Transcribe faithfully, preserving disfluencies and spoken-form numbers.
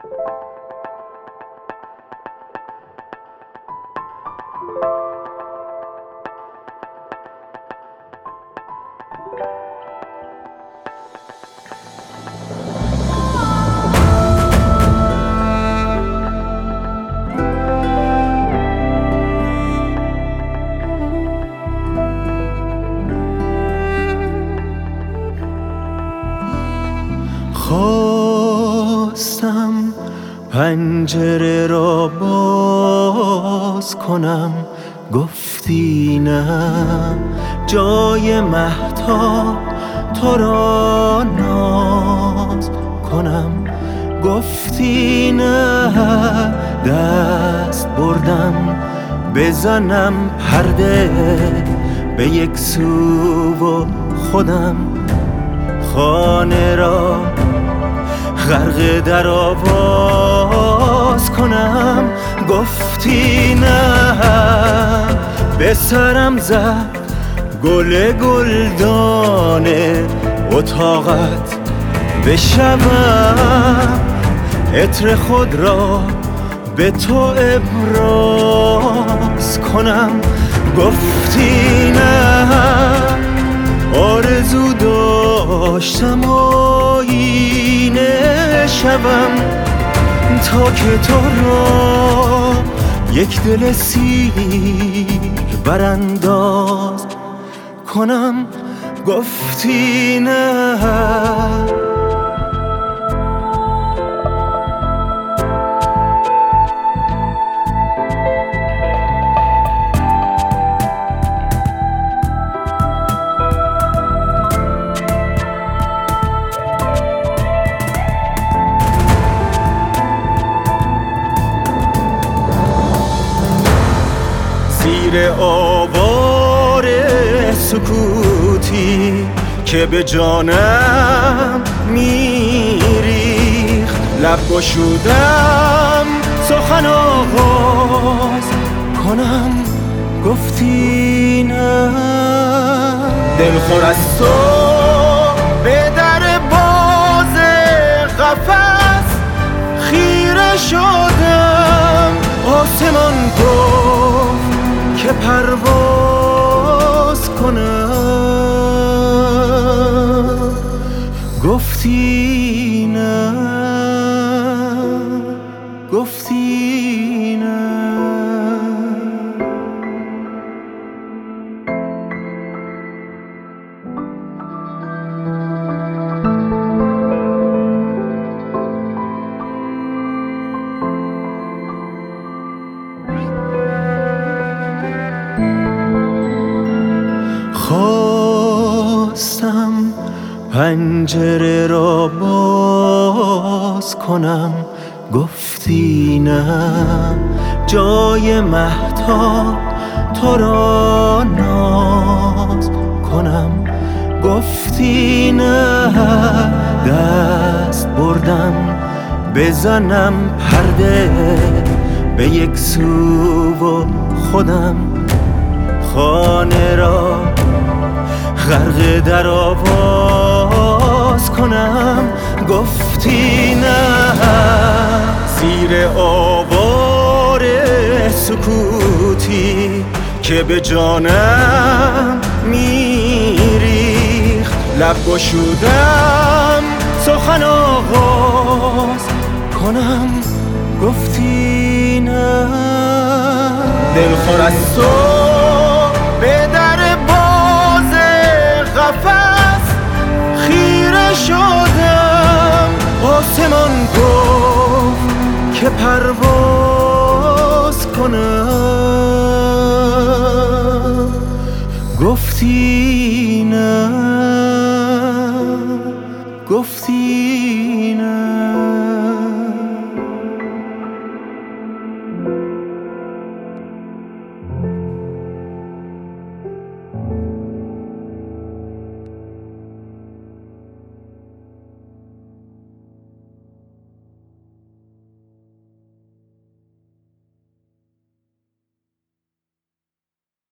خواستم پنجره را باز کنم، گفتی نه، جای مهتاب تو را ناز کنم. گفتی نه، دست بردم بزنم پرده به یک سو و خودم خانه را غرق در آواز کنم. گفتی نه، به سرم زد گل گلدانه اتاقت بشوم، عطر خود را به تو ابراز کنم. گفتی نه، آرزو داشتم آینه شوم تا که تو را یک دل سیر برانداز کنم. گفتی نه، زیر آوار سکوتی که به جانم میریخت، لب گشودم سخن آغاز کنم. گفتی نه، دلخور از تو به در باز قفس خیره شدم. آسمان گفت که پرواز کنم. گفتی نه، گفتی نه. خواستم پنجره را باز کنم، گفتی نه، جای مهتاب تو را ناز کنم. گفتی نه، دست بردم بزنم پرده به یک سو و خودم خانه را غرق در آواز کنم. گفتی نه، زیر آوار سکوتی که به جانم میریخت، لب گشودم سخن آغاز کنم. گفتی نه، دلخور از تو به در باز قفس خیره شدم. آسمان گفت که پرواز کنم. گفتی نه، گفتی